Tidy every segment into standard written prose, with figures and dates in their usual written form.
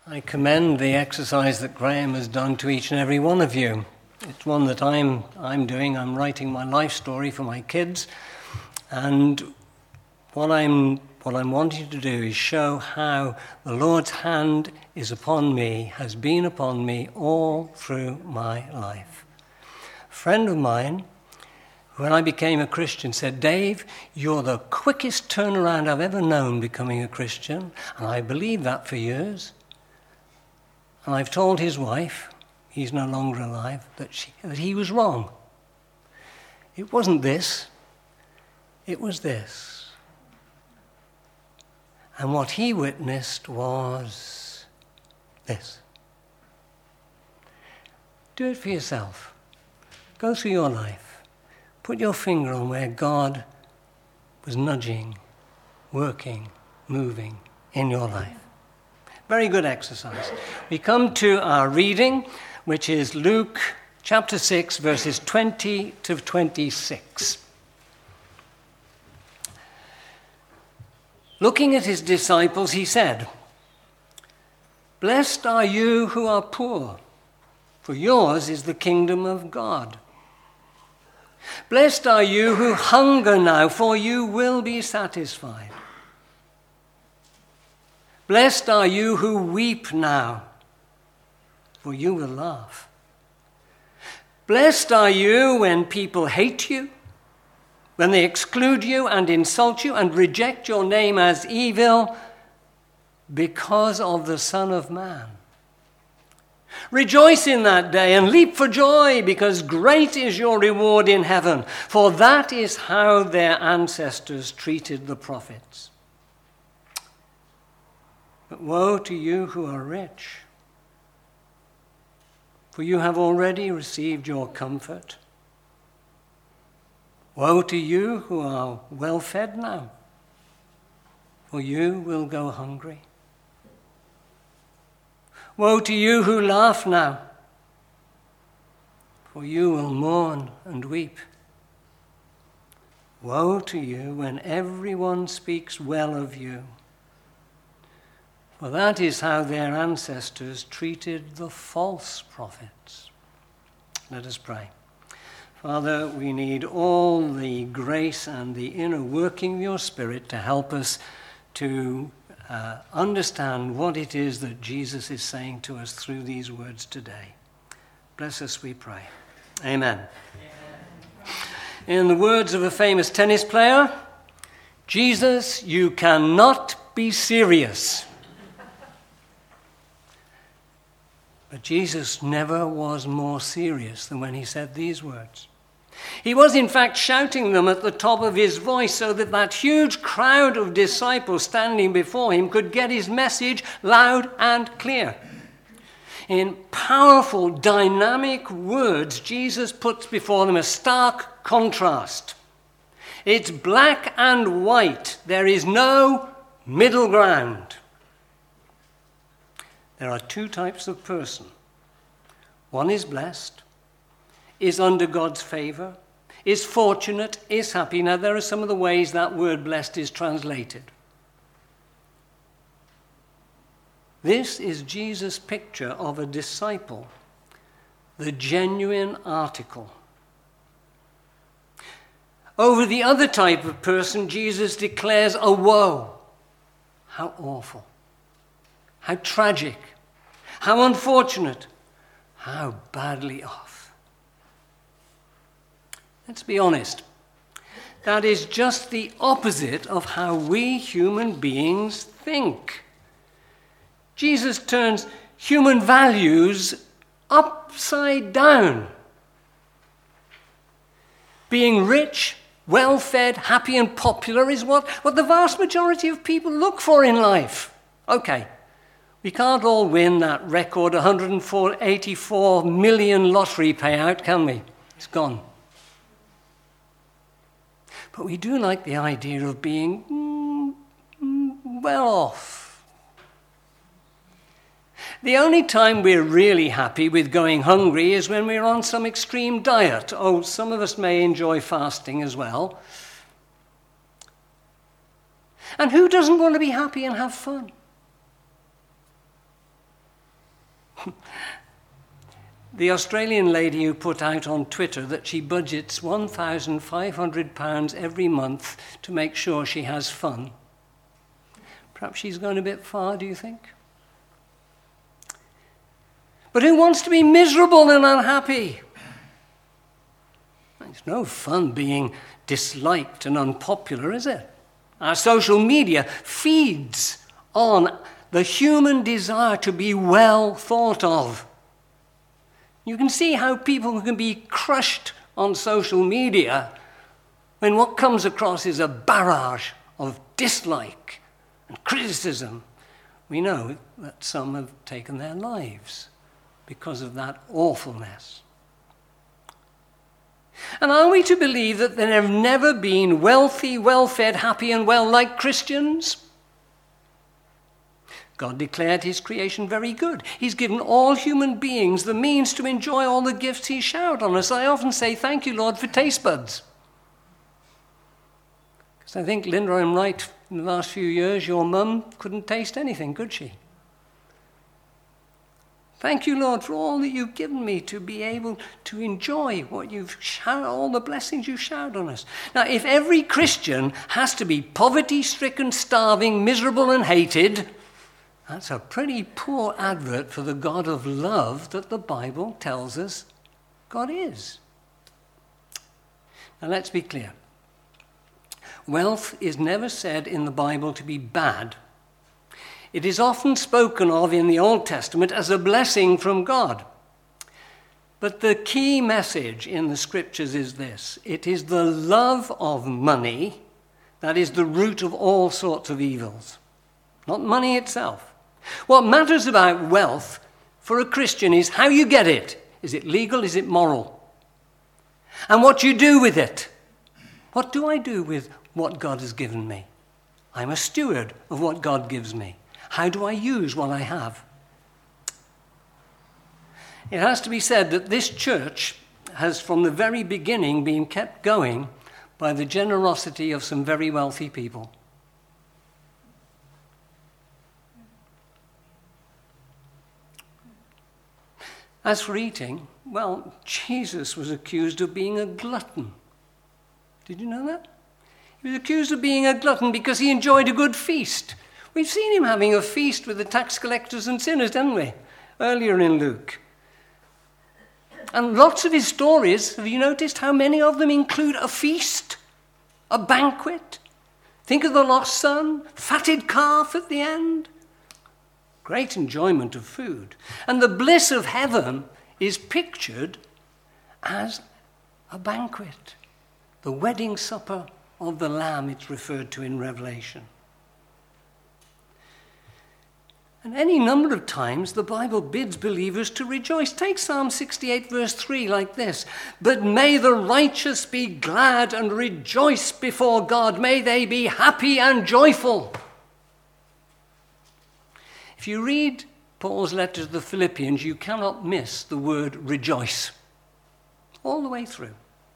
I commend the exercise that Graham has done to each and every one of you. It's one that I'm doing. I'm writing my life story for my kids, and what I'm wanting to do is show how the Lord's hand is upon me, has been upon me all through my life. A friend of mine, when I became a Christian, said, "Dave, you're the quickest turnaround I've ever known becoming a Christian," and I believed that for years. And I've told his wife, he's no longer alive, that he was wrong. It wasn't this, it was this. And what he witnessed was this. Do it for yourself. Go through your life. Put your finger on where God was nudging, working, moving in your life. Very good exercise. We come to our reading, which is Luke chapter 6, verses 20 to 26. Looking at his disciples, he said, "Blessed are you who are poor, for yours is the kingdom of God. Blessed are you who hunger now, for you will be satisfied. Blessed are you who weep now, for you will laugh. Blessed are you when people hate you, when they exclude you and insult you and reject your name as evil because of the Son of Man. Rejoice in that day and leap for joy, because great is your reward in heaven, for that is how their ancestors treated the prophets. But woe to you who are rich, for you have already received your comfort. Woe to you who are well fed now, for you will go hungry. Woe to you who laugh now, for you will mourn and weep. Woe to you when everyone speaks well of you, for that is how their ancestors treated the false prophets." Let us pray. Father, we need all the grace and the inner working of your Spirit to help us to understand what it is that Jesus is saying to us through these words today. Bless us, we pray. Amen. In the words of a famous tennis player, "Jesus, you cannot be serious." But Jesus never was more serious than when he said these words. He was in fact shouting them at the top of his voice so that that huge crowd of disciples standing before him could get his message loud and clear. In powerful, dynamic words, Jesus puts before them a stark contrast. It's black and white. There is no middle ground. There are two types of person. One is blessed, is under God's favor, is fortunate, is happy. Now, there are some of the ways that word blessed is translated. This is Jesus' picture of a disciple, the genuine article. Over the other type of person, Jesus declares a woe. How awful. How tragic, how unfortunate, how badly off. Let's be honest. That is just the opposite of how we human beings think. Jesus turns human values upside down. Being rich, well-fed, happy and popular is what the vast majority of people look for in life. Okay. We can't all win that record 184 million lottery payout, can we? It's gone. But we do like the idea of being well off. The only time we're really happy with going hungry is when we're on some extreme diet. Oh, some of us may enjoy fasting as well. And who doesn't want to be happy and have fun? The Australian lady who put out on Twitter that she budgets £1,500 every month to make sure she has fun. Perhaps she's gone a bit far, do you think? But who wants to be miserable and unhappy? It's no fun being disliked and unpopular, is it? Our social media feeds on the human desire to be well thought of. You can see how people can be crushed on social media when what comes across is a barrage of dislike and criticism. We know that some have taken their lives because of that awfulness. And are we to believe that there have never been wealthy, well-fed, happy and well-liked Christians? God declared his creation very good. He's given all human beings the means to enjoy all the gifts he showered on us. I often say, thank you, Lord, for taste buds. Because I think, Linda, I'm right, in the last few years, your mum couldn't taste anything, could she? Thank you, Lord, for all that you've given me to be able to enjoy what you've showered, all the blessings you've showered on us. Now, if every Christian has to be poverty-stricken, starving, miserable and hated, that's a pretty poor advert for the God of love that the Bible tells us God is. Now, let's be clear. Wealth is never said in the Bible to be bad. It is often spoken of in the Old Testament as a blessing from God. But the key message in the Scriptures is this: it is the love of money that is the root of all sorts of evils, not money itself. What matters about wealth for a Christian is how you get it. Is it legal? Is it moral? And what you do with it. What do I do with what God has given me? I'm a steward of what God gives me. How do I use what I have? It has to be said that this church has from the very beginning been kept going by the generosity of some very wealthy people. As for eating, well, Jesus was accused of being a glutton. Did you know that? He was accused of being a glutton because he enjoyed a good feast. We've seen him having a feast with the tax collectors and sinners, didn't we? Earlier in Luke. And lots of his stories, have you noticed how many of them include a feast? A banquet? Think of the lost son, fatted calf at the end. Great enjoyment of food. And the bliss of heaven is pictured as a banquet. The wedding supper of the Lamb, it's referred to in Revelation. And any number of times the Bible bids believers to rejoice. Take Psalm 68 verse 3 like this: "But may the righteous be glad and rejoice before God. May they be happy and joyful." If you read Paul's letter to the Philippians, you cannot miss the word rejoice all the way through.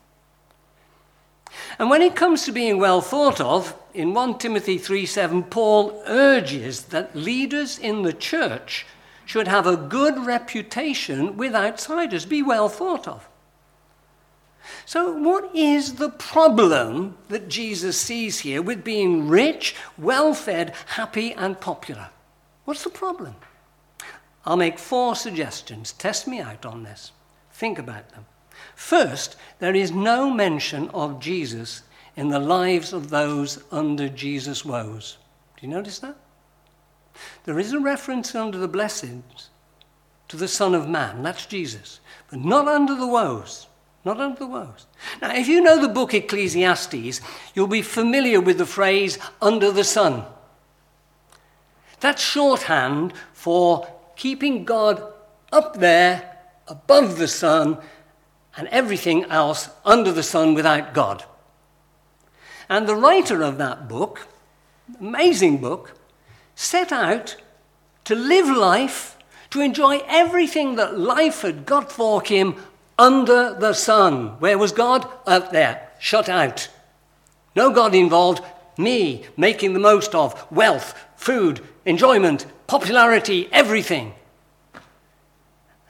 And when it comes to being well thought of, in 1 Timothy 3:7, Paul urges that leaders in the church should have a good reputation with outsiders, be well thought of. So what is the problem that Jesus sees here with being rich, well-fed, happy and popular? What's the problem? I'll make 4 suggestions. Test me out on this. Think about them. First, there is no mention of Jesus in the lives of those under Jesus' woes. Do you notice that? There is a reference under the blessings to the Son of Man. That's Jesus. But not under the woes. Not under the woes. Now, if you know the book Ecclesiastes, you'll be familiar with the phrase, under the sun. That's shorthand for keeping God up there, above the sun, and everything else under the sun without God. And the writer of that book, amazing book, set out to live life, to enjoy everything that life had got for him under the sun. Where was God? Out there, shut out. No God involved. Me making the most of wealth, food, enjoyment, popularity, everything.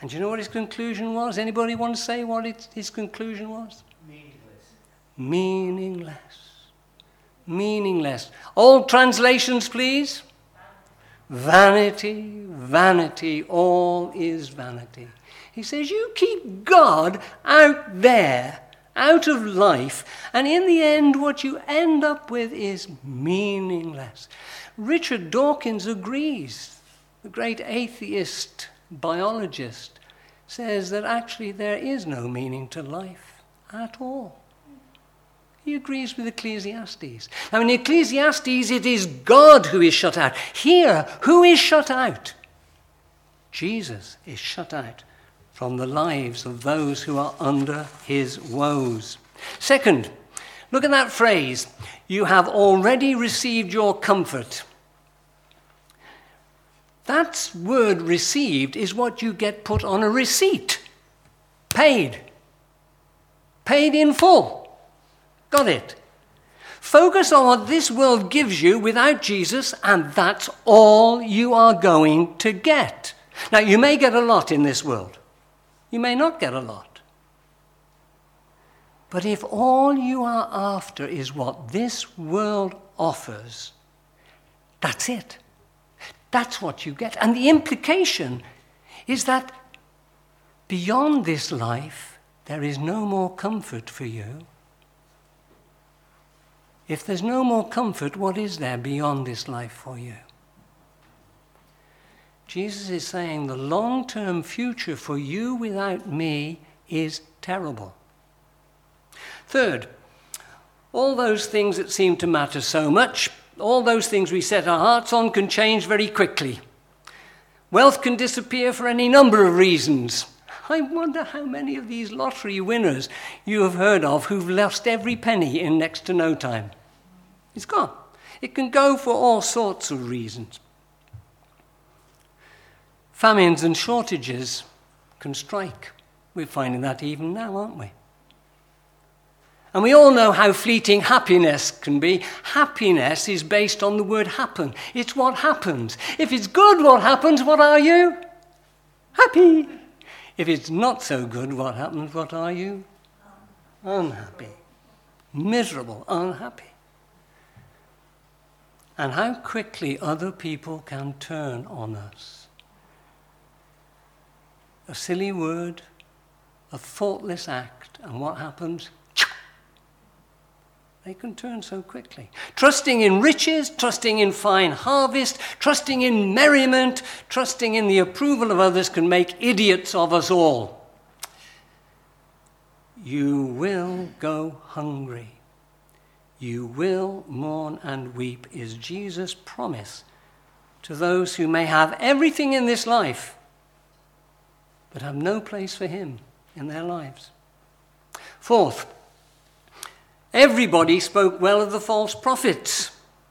And do you know what his conclusion was? Anybody want to say what his conclusion was? Meaningless. Meaningless. Meaningless. All translations, please. Vanity, vanity, all is vanity. He says, you keep God out there, out of life, and in the end what you end up with is meaningless. Richard Dawkins agrees. The great atheist biologist says that actually there is no meaning to life at all. He agrees with Ecclesiastes. Now in Ecclesiastes it is God who is shut out. Here, who is shut out? Jesus is shut out from the lives of those who are under his woes. Second, look at that phrase, you have already received your comfort. That word received is what you get put on a receipt. Paid. Paid in full. Got it? Focus on what this world gives you without Jesus, and that's all you are going to get. Now, you may get a lot in this world. You may not get a lot. But if all you are after is what this world offers, that's it. That's what you get. And the implication is that beyond this life, there is no more comfort for you. If there's no more comfort, what is there beyond this life for you? Jesus is saying the long-term future for you without me is terrible. Third, all those things that seem to matter so much, all those things we set our hearts on can change very quickly. Wealth can disappear for any number of reasons. I wonder how many of these lottery winners you have heard of who've lost every penny in next to no time. It's gone. It can go for all sorts of reasons. Famines and shortages can strike. We're finding that even now, aren't we? And we all know how fleeting happiness can be. Happiness is based on the word happen. It's what happens. If it's good, what happens? What are you? Happy. If it's not so good, what happens? What are you? Unhappy. Miserable, unhappy. And how quickly other people can turn on us. A silly word, a thoughtless act, and what happens? They can turn so quickly. Trusting in riches, trusting in fine harvest, trusting in merriment, trusting in the approval of others can make idiots of us all. You will go hungry. You will mourn and weep is Jesus' promise to those who may have everything in this life but have no place for him in their lives. Fourth, everybody spoke well of the false prophets.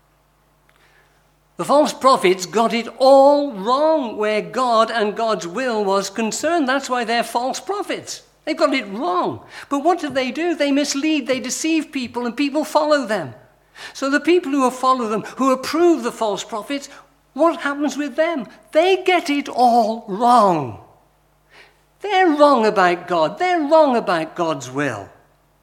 The false prophets got it all wrong where God and God's will was concerned. That's why they're false prophets. They've got it wrong. But what do? They mislead, they deceive people, and people follow them. So the people who follow them, who approve the false prophets, what happens with them? They get it all wrong. They're wrong about God. They're wrong about God's will.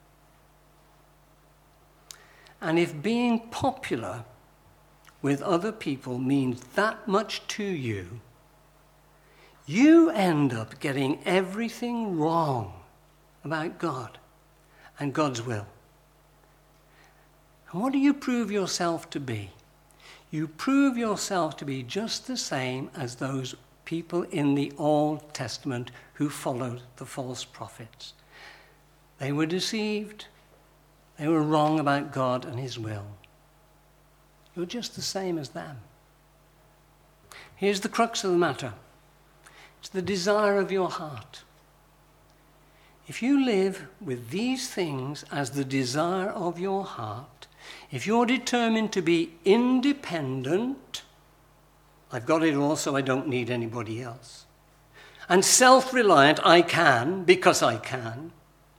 And if being popular with other people means that much to you, you end up getting everything wrong about God and God's will. And what do you prove yourself to be? You prove yourself to be just the same as those people in the Old Testament who followed the false prophets. They were deceived. They were wrong about God and his will. You're just the same as them. Here's the crux of the matter. It's the desire of your heart. If you live with these things as the desire of your heart, if you're determined to be independent, I've got it all so I don't need anybody else, and self-reliant, I can because I can.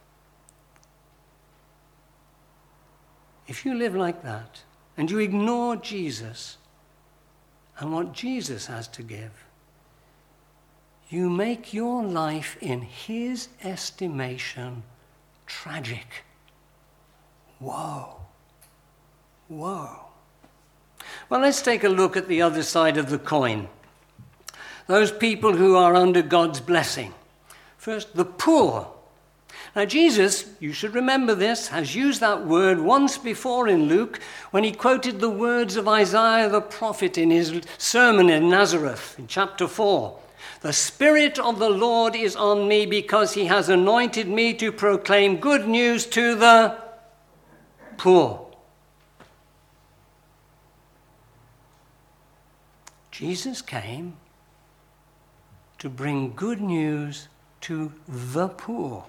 If you live like that and you ignore Jesus and what Jesus has to give, you make your life in his estimation tragic. Whoa. Whoa. Well, let's take a look at the other side of the coin. Those people who are under God's blessing. First, the poor. Now, Jesus, you should remember this, has used that word once before in Luke when he quoted the words of Isaiah the prophet in his sermon in Nazareth in chapter 4. The Spirit of the Lord is on me because he has anointed me to proclaim good news to the poor. Jesus came to bring good news to the poor.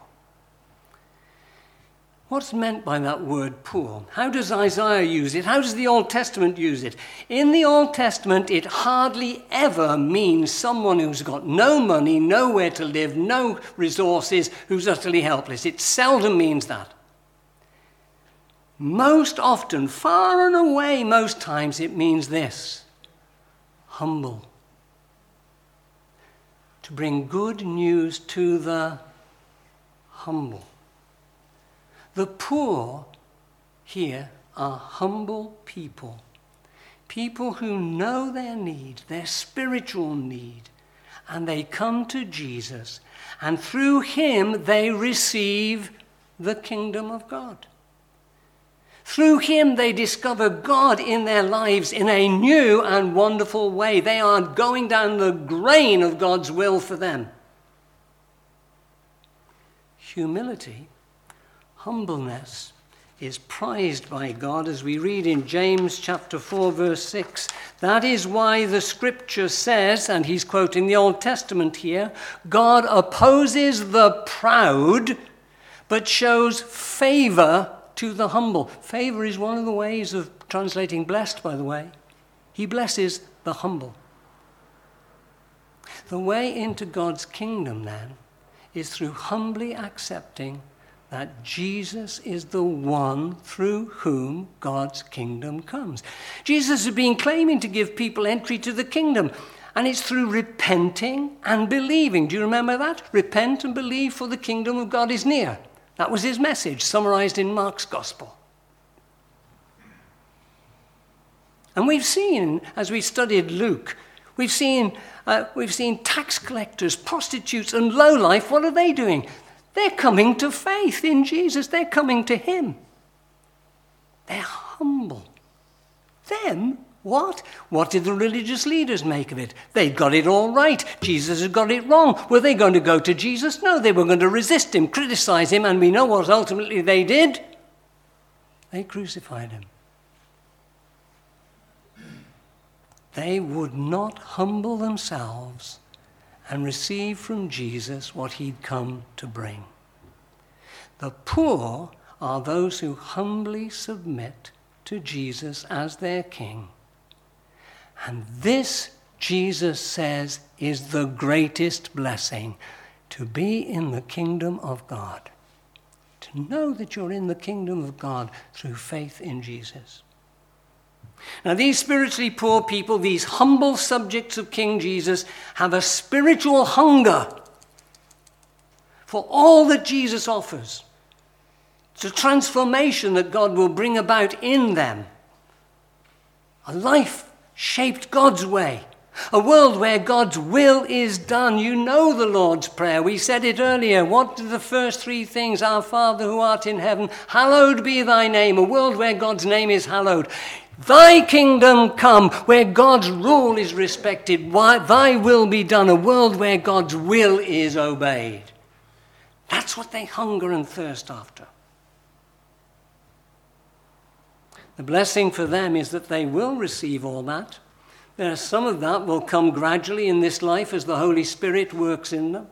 What's meant by that word poor? How does Isaiah use it? How does the Old Testament use it? In the Old Testament, it hardly ever means someone who's got no money, nowhere to live, no resources, who's utterly helpless. It seldom means that. Most often, far and away, most times, it means this: humble. To bring good news to the humble. The poor here are humble people. People who know their need, their spiritual need, and they come to Jesus, and through him they receive the kingdom of God. Through him they discover God in their lives in a new and wonderful way. They are going down the grain of God's will for them. Humility, humbleness, is prized by God, as we read in James chapter 4 verse 6. That is why the scripture says, and he's quoting the Old Testament here, God opposes the proud but shows favor to the humble. Favor is one of the ways of translating blessed, by the way. He blesses the humble. The way into God's kingdom, then, is through humbly accepting that Jesus is the one through whom God's kingdom comes. Jesus has been claiming to give people entry to the kingdom, and it's through repenting and believing. Do you remember that? Repent and believe, for the kingdom of God is near. That was his message, summarized in Mark's gospel. And we've seen, as we studied Luke, we've seen tax collectors, prostitutes, and lowlife. What are they doing? They're coming to faith in Jesus. They're coming to him. They're humble. Them? What? What did the religious leaders make of it? They got it all right. Jesus had got it wrong. Were they going to go to Jesus? No, they were going to resist him, criticize him, and we know what ultimately they did. They crucified him. They would not humble themselves and receive from Jesus what he'd come to bring. The poor are those who humbly submit to Jesus as their king. And this, Jesus says, is the greatest blessing, to be in the kingdom of God. To know that you're in the kingdom of God through faith in Jesus. Now, these spiritually poor people, these humble subjects of King Jesus, have a spiritual hunger for all that Jesus offers. It's a transformation that God will bring about in them. A life shaped God's way. A world where God's will is done. You know the Lord's Prayer. We said it earlier. What are the first three things? Our Father who art in heaven, hallowed be thy name. A world where God's name is hallowed. Thy kingdom come, where God's rule is respected. Thy will be done. A world where God's will is obeyed. That's what they hunger and thirst after. The blessing for them is that they will receive all that. Some of that will come gradually in this life as the Holy Spirit works in them.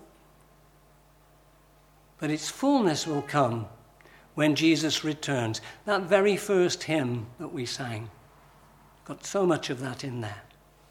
But its fullness will come when Jesus returns. That very first hymn that we sang got so much of that in there.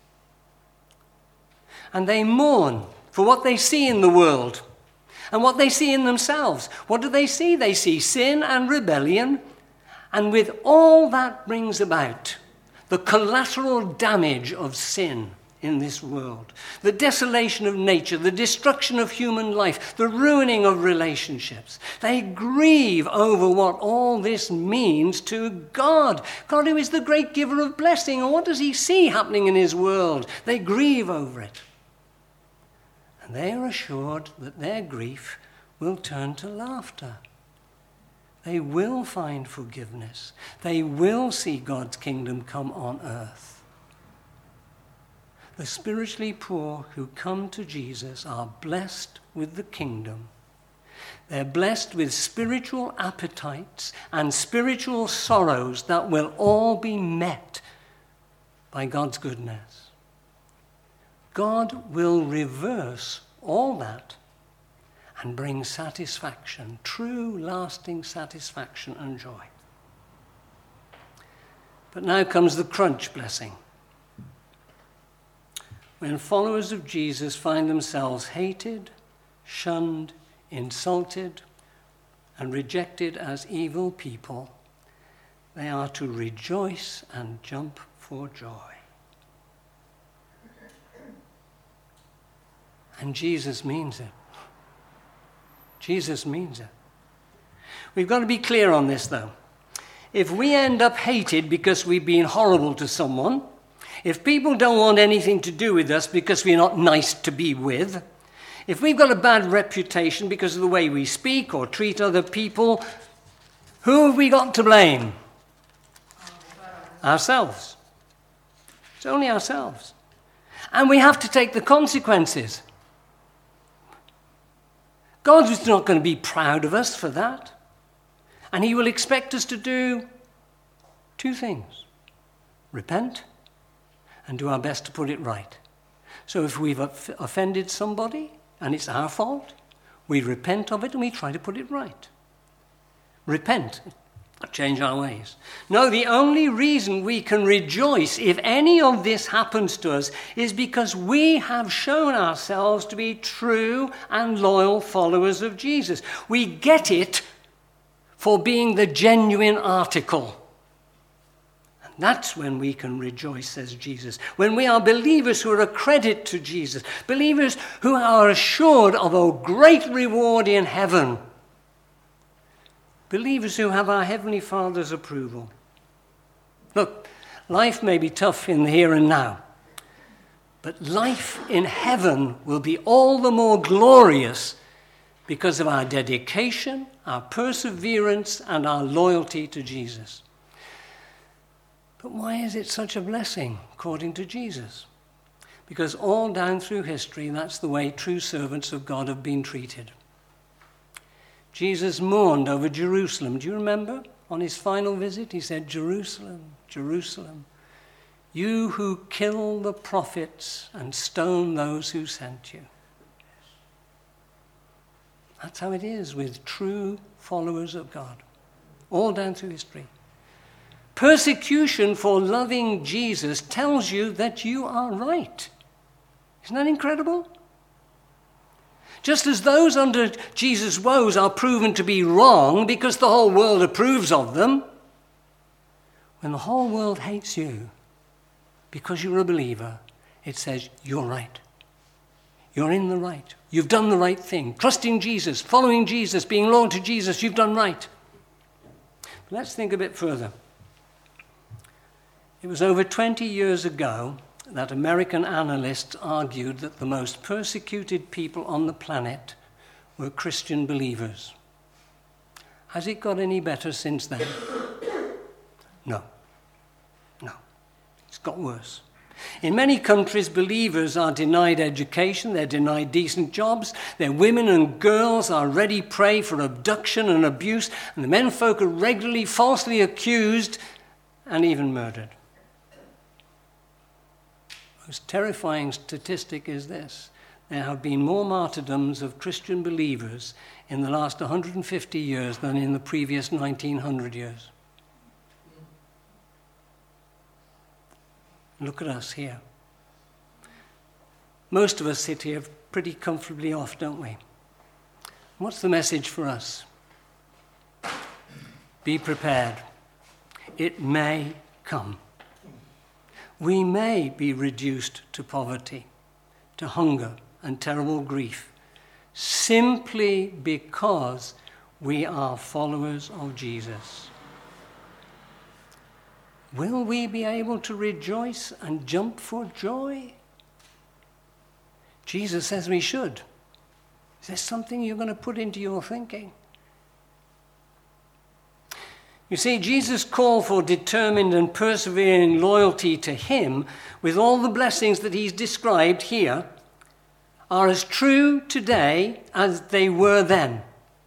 And they mourn for what they see in the world and what they see in themselves. What do they see? They see sin and rebellion. And with all that brings about, the collateral damage of sin, in this world. The desolation of nature, the destruction of human life, the ruining of relationships. They grieve over what all this means to God. God, who is the great giver of blessing, and what does he see happening in his world? They grieve over it. And they are assured that their grief will turn to laughter. They will find forgiveness. They will see God's kingdom come on earth. The spiritually poor who come to Jesus are blessed with the kingdom. They're blessed with spiritual appetites and spiritual sorrows that will all be met by God's goodness. God will reverse all that and bring satisfaction, true, lasting satisfaction and joy. But now comes the crunch blessing. When followers of Jesus find themselves hated, shunned, insulted, and rejected as evil people, they are to rejoice and jump for joy. And Jesus means it. Jesus means it. We've got to be clear on this, though. If we end up hated because we've been horrible to someone, if people don't want anything to do with us because we're not nice to be with, if we've got a bad reputation because of the way we speak or treat other people, who have we got to blame? Ourselves. It's only ourselves. And we have to take the consequences. God is not going to be proud of us for that. And he will expect us to do two things. Repent and do our best to put it right. So if we've offended somebody and it's our fault, we repent of it and we try to put it right. Repent. Change our ways. No, the only reason we can rejoice if any of this happens to us is because we have shown ourselves to be true and loyal followers of Jesus. We get for being the genuine article. And that's when we can rejoice, says Jesus. When we are believers who are a credit to Jesus, believers who are assured of a great reward in heaven. Believers who have our Heavenly Father's approval. Look, life may be tough in the here and now, but life in heaven will be all the more glorious because of our dedication, our perseverance, and our loyalty to Jesus. But why is it such a blessing, according to Jesus? Because all down through history, that's the way true servants of God have been treated. Jesus mourned over Jerusalem. Do you remember? On his final visit, he said, "Jerusalem, Jerusalem, you who kill the prophets and stone those who sent you." That's how it is with true followers of God, all down through history. Persecution for loving Jesus tells you that you are right. Isn't that incredible? Just as those under Jesus' woes are proven to be wrong because the whole world approves of them, when the whole world hates you because you're a believer, it says you're right. You're in the right. You've done the right thing. Trusting Jesus, following Jesus, being loyal to Jesus, you've done right. But let's think a bit further. It was over 20 years ago that American analysts argued that the most persecuted people on the planet were Christian believers. Has it got any better since then? No. It's got worse. In many countries, believers are denied education, they're denied decent jobs, their women and girls are ready prey for abduction and abuse, and the menfolk are regularly falsely accused and even murdered. The most terrifying statistic is this: there have been more martyrdoms of Christian believers in the last 150 years than in the previous 1900 years. Look at us here. Most of us sit here pretty comfortably off, don't we? What's the message for us? Be prepared. It may come. we may be reduced to poverty, to hunger and terrible grief, simply because we are followers of Jesus. Will we be able to rejoice and jump for joy? Jesus says we should. Is there something you're going to put into your thinking? You see, Jesus' call for determined and persevering loyalty to him, with all the blessings that he's described here, are as true today as they were then.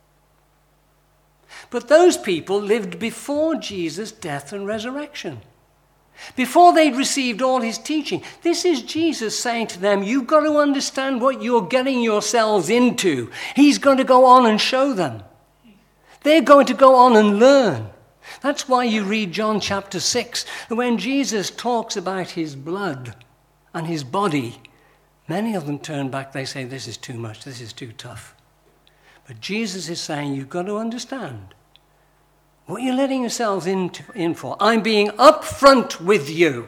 But those people lived before Jesus' death and resurrection, before they'd received all his teaching. This is Jesus saying to them, you've got to understand what you're getting yourselves into. He's going to go on and show them. They're going to go on and learn. That's why you read John chapter 6, when Jesus talks about his blood and his body, many of them turn back, they say, this is too much, this is too tough. But Jesus is saying, you've got to understand what you're letting yourselves in for. I'm being upfront with you.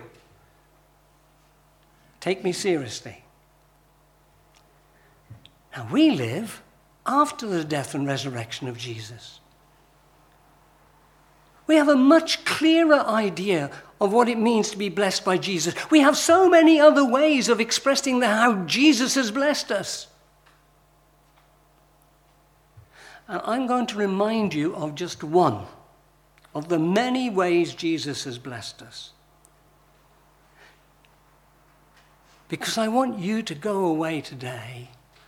Take me seriously. Now, we live after the death and resurrection of Jesus. We have a much clearer idea of what it means to be blessed by Jesus. We have so many other ways of expressing how Jesus has blessed us. And I'm going to remind you of just one of the many ways Jesus has blessed us. Because I want you to go away today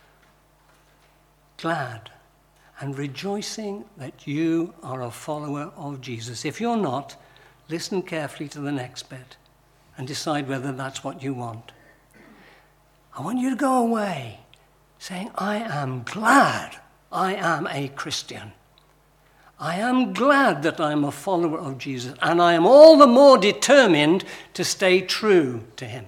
glad and rejoicing that you are a follower of Jesus. If you're not, listen carefully to the next bit and decide whether that's what you want. I want you to go away saying, I am glad I am a Christian. I am glad that I'm a follower of Jesus, and I am all the more determined to stay true to him.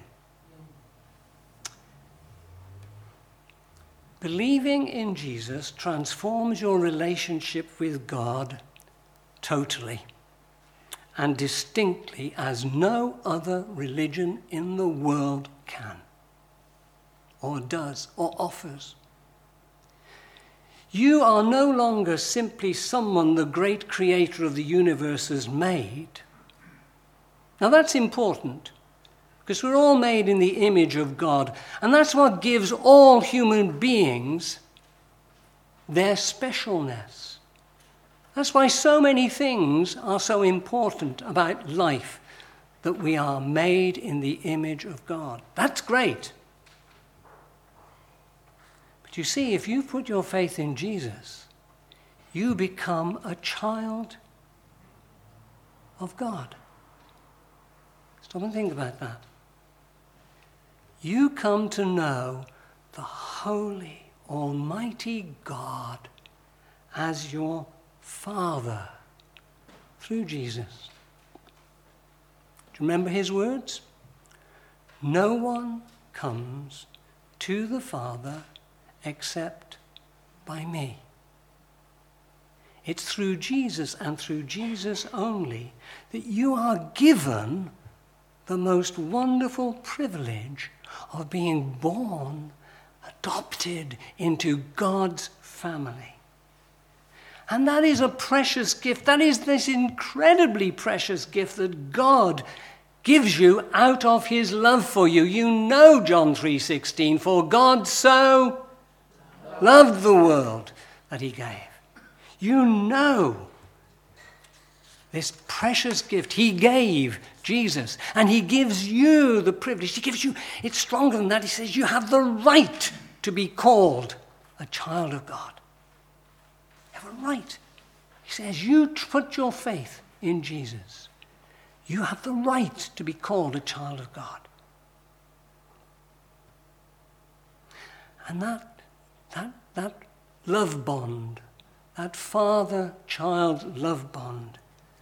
Believing in Jesus transforms your relationship with God totally and distinctly as no other religion in the world can, or does, or offers. You are no longer simply someone the great creator of the universe has made. Now that's important, because we're all made in the image of God, and that's what gives all human beings their specialness. That's why so many things are so important about life, that we are made in the image of God. That's great. But you see, if you put your faith in Jesus, you become a child of God. Stop and think about that. You come to know the holy, almighty God as your Father through Jesus. Do you remember his words? No one comes to the Father except by me. It's through Jesus and through Jesus only that you are given the most wonderful privilege of being born, adopted into God's family. And that is a precious gift. That is this incredibly precious gift that God gives you out of his love for you. You know John 3:16, for God so loved the world that he gave. You know this precious gift he gave Jesus, and he gives you the privilege. He gives you, it's stronger than that. He says you have the right to be called a child of God. You have a right. He says you put your faith in Jesus. You have the right to be called a child of God. And that love bond, that father-child love bond,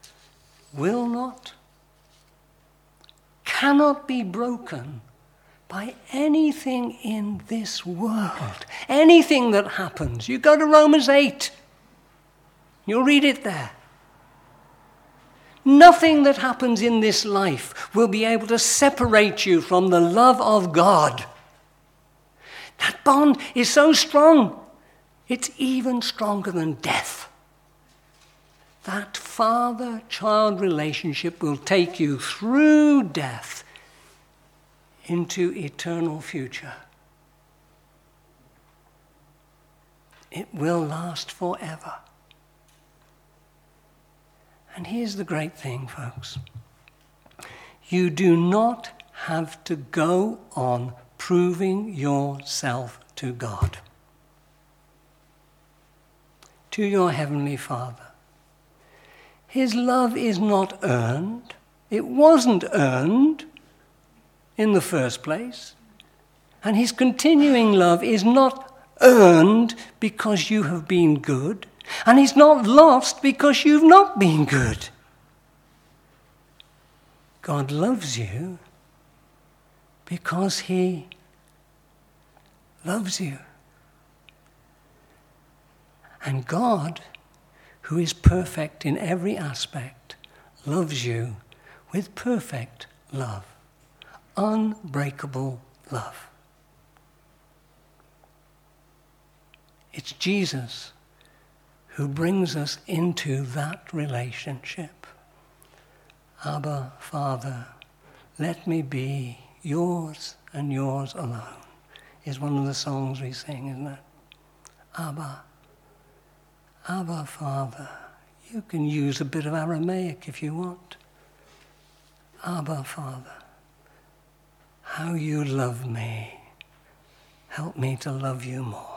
cannot be broken by anything in this world. Anything that happens. You go to Romans 8. You'll read it there. Nothing that happens in this life will be able to separate you from the love of God. That bond is so strong, it's even stronger than death. That father-child relationship will take you through death into eternal future. It will last forever. And here's the great thing, folks. You do not have to go on proving yourself to God, to your Heavenly Father. His love is not earned. It wasn't earned in the first place. And his continuing love is not earned because you have been good. And he's not lost because you've not been good. God loves you because he loves you. And God, who is perfect in every aspect, loves you with perfect love, unbreakable love. It's Jesus who brings us into that relationship. Abba, Father, let me be yours and yours alone, is one of the songs we sing, isn't it? Abba, Abba, Father. You can use a bit of Aramaic if you want. Abba, Father, how you love me. Help me to love you more.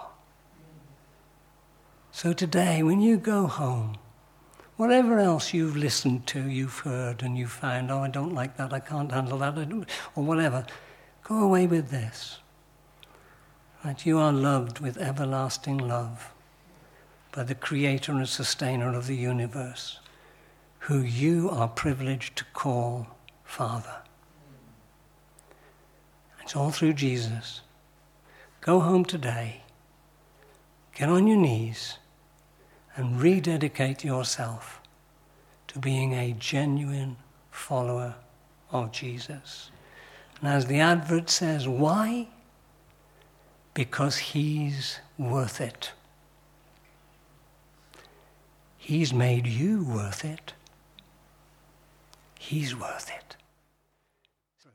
So today, when you go home, whatever else you've listened to, you've heard, and you've found, oh, I don't like that, I can't handle that, or whatever, go away with this. That you are loved with everlasting love by the creator and sustainer of the universe, who you are privileged to call Father. It's all through Jesus. Go home today, get on your knees, and rededicate yourself to being a genuine follower of Jesus. And as the advert says, why? Because he's worth it. He's made you worth it. He's worth it.